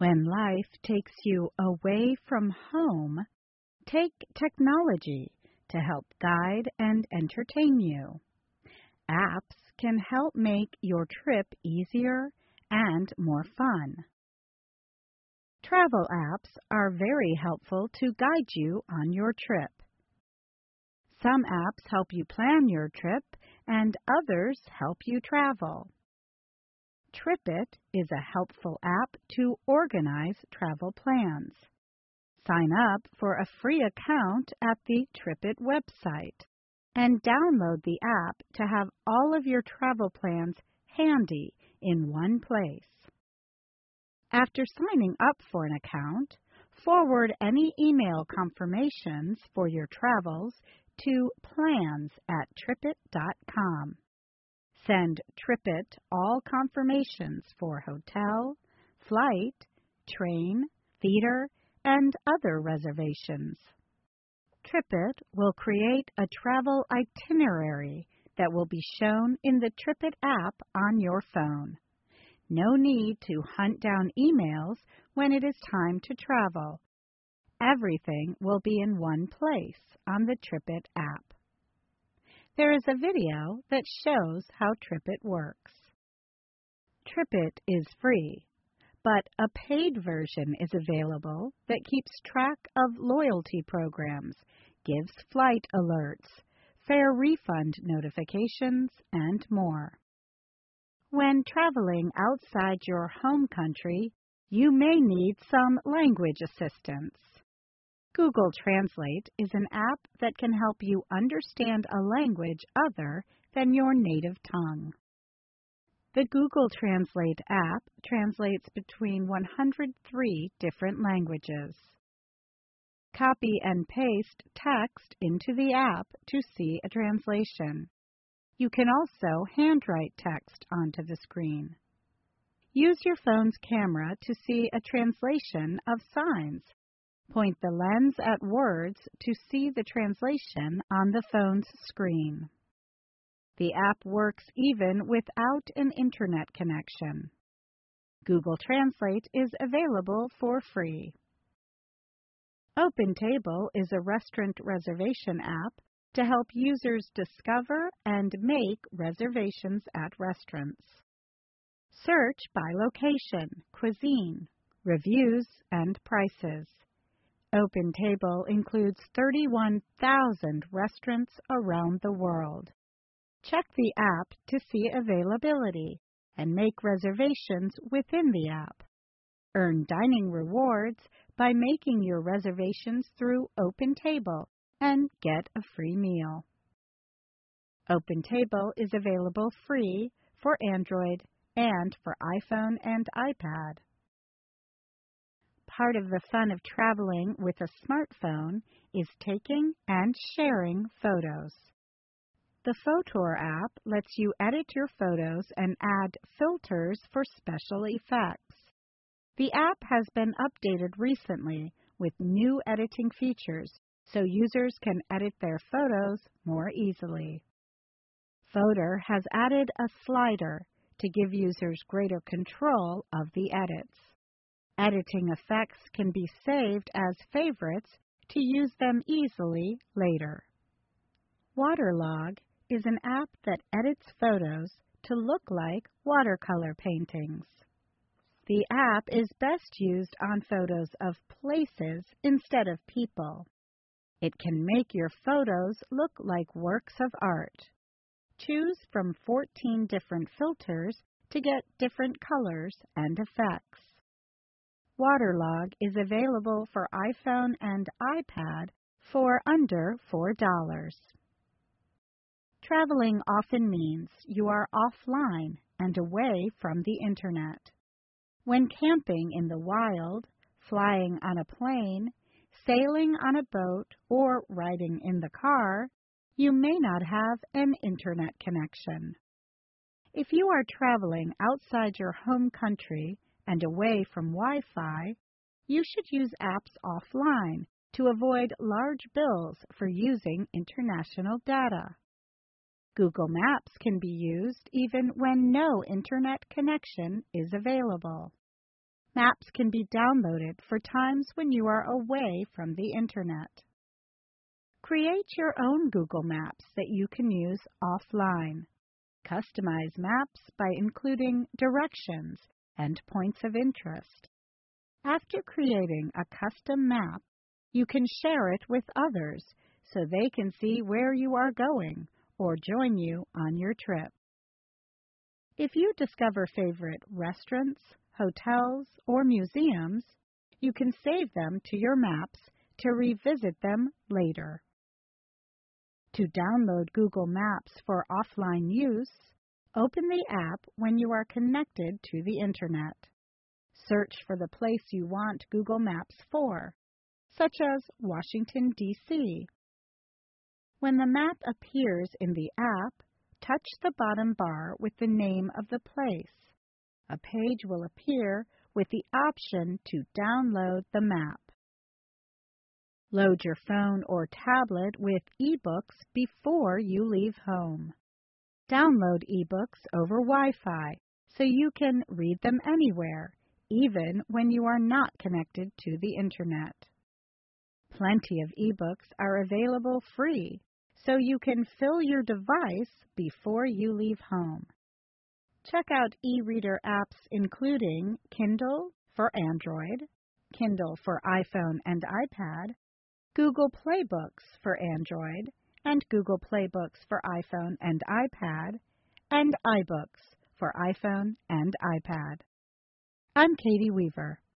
When life takes you away from home, take technology to help guide and entertain you. Apps can help make your trip easier and more fun. Travel apps are very helpful to guide you on your trip. Some apps help you plan your trip and others help you travel. TripIt is a helpful app to organize travel plans. Sign up for a free account at the TripIt website and download the app to have all of your travel plans handy in one place. After signing up for an account, forward any email confirmations for your travels to plans@tripit.com. Send TripIt all confirmations for hotel, flight, train, theater, and other reservations. TripIt will create a travel itinerary that will be shown in the TripIt app on your phone. No need to hunt down emails when it is time to travel. Everything will be in one place on the TripIt app. There is a video that shows how TripIt works. TripIt is free, but a paid version is available that keeps track of loyalty programs, gives flight alerts, fare refund notifications, and more. When traveling outside your home country, you may need some language assistance. Google Translate is an app that can help you understand a language other than your native tongue. The Google Translate app translates between 103 different languages. Copy and paste text into the app to see a translation. You can also handwrite text onto the screen. Use your phone's camera to see a translation of signs. Point the lens at words to see the translation on the phone's screen. The app works even without an internet connection. Google Translate is available for free. OpenTable is a restaurant reservation app to help users discover and make reservations at restaurants. Search by location, cuisine, reviews, and prices. OpenTable includes 31,000 restaurants around the world. Check the app to see availability and make reservations within the app. Earn dining rewards by making your reservations through OpenTable and get a free meal. OpenTable is available free for Android and for iPhone and iPad. Part of the fun of traveling with a smartphone is taking and sharing photos. The Photor app lets you edit your photos and add filters for special effects. The app has been updated recently with new editing features so users can edit their photos more easily. Photor has added a slider to give users greater control of the edits. Editing effects can be saved as favorites to use them easily later. Waterlog is an app that edits photos to look like watercolor paintings. The app is best used on photos of places instead of people. It can make your photos look like works of art. Choose from 14 different filters to get different colors and effects. Waterlog is available for iPhone and iPad for under $4. Traveling often means you are offline and away from the internet. When camping in the wild, flying on a plane, sailing on a boat, or riding in the car, you may not have an internet connection. If you are traveling outside your home country and away from Wi-Fi, you should use apps offline to avoid large bills for using international data. Google Maps can be used even when no internet connection is available. Maps can be downloaded for times when you are away from the Internet. Create your own Google Maps that you can use offline. Customize maps by including directions and points of interest. After creating a custom map, you can share it with others so they can see where you are going or join you on your trip. If you discover favorite restaurants, hotels, or museums, you can save them to your maps to revisit them later. To download Google Maps for offline use, open the app when you are connected to the Internet. Search for the place you want Google Maps for, such as Washington, D.C. When the map appears in the app, touch the bottom bar with the name of the place. A page will appear with the option to download the map. Load your phone or tablet with eBooks before you leave home. Download eBooks over Wi-Fi so you can read them anywhere, even when you are not connected to the Internet. Plenty of eBooks are available free, so you can fill your device before you leave home. Check out e-reader apps including Kindle for Android, Kindle for iPhone and iPad, Google Play Books for Android, and Google Play Books for iPhone and iPad, and iBooks for iPhone and iPad. I'm Katie Weaver.